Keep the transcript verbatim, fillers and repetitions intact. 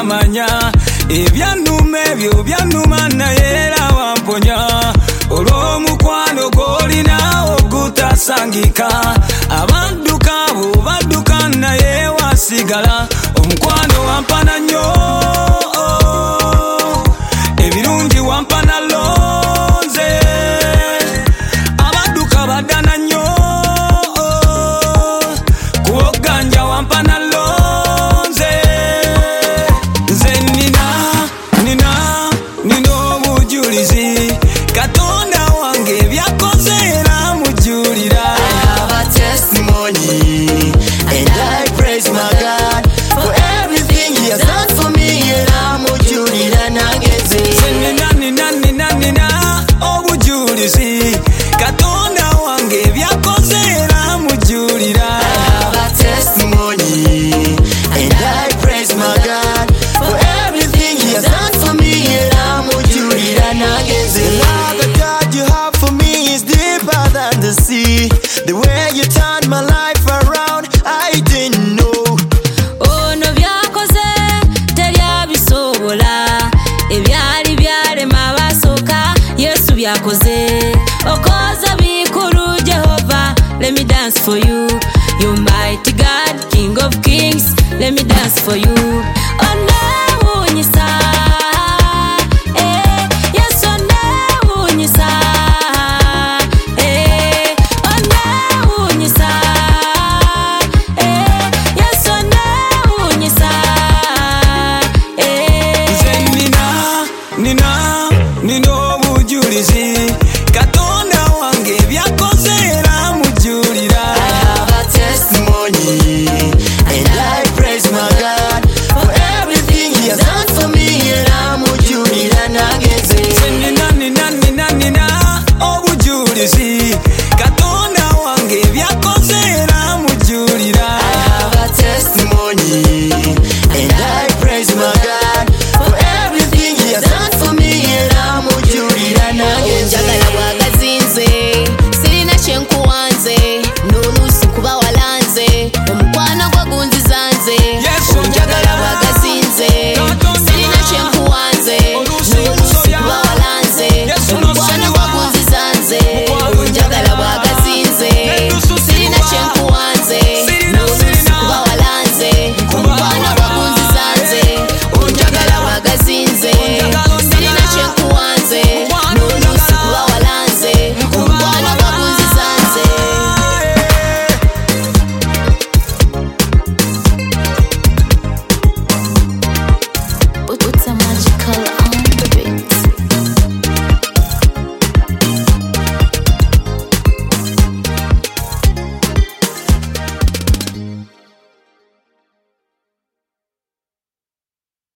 tamanya ebyanuma ebyo byanuma naye era wamponya olw'omukwano gw'olina ogutasangika abadduka bo badduka naye wasigala omukwano wampana nnyo ebirungi wampana lonze abadduka baddana nnyo kuwoganja wampana lonze nze nina nina nina obujulizi Katonda wange byakoze era mujulira I have a testimony and I praise my God for everything he has done for me era mujulira nageze nina nina nina nina obujulizi Katonda wange byakoze era mujulira I have a testimony and I praise my God for everything he has done for me era mujulira nageze The God you have for me is deeper than the sea. The way you turned my life around, I didn't know. Oh no byakoze teryabisobola ebyali byalema basoka Yesu byakoze okoza bikuru Jehova. Let me dance for you, you mighty God, King of Kings. Let me dance for you. Oh no unyisa eh Yesu no unyisa eh oh no unyisa eh Yesu no unyisa eh nze nina nina nina obujulizi Katonda wange byakoze era mujulira I have a testimony and I praise my God for everything he has done for me era mujulira nageze nina nina nina nina obujulizi Katonda wange byakoze era mujulira I have a testimony and I praise my God for everything he has done for me era mujulira nageze Njagala bwagazinze sirina kyenkuwanze n'oluusi kuba walanze omukwano gwo gunzizanze Yesu njagala bwagazinze sirina kyenkuwanze n'oluusi kuba walanze omukwano gwo gunzizanze njagala bwagazinze sirina kyenkuwanze n'oluusi kuba walanze omukwano gwo gunzizanze njagala bwagazinze sirina kyenkuwanze n'oluusi kuba walanze omukwano gwo gunzizanze It's a magical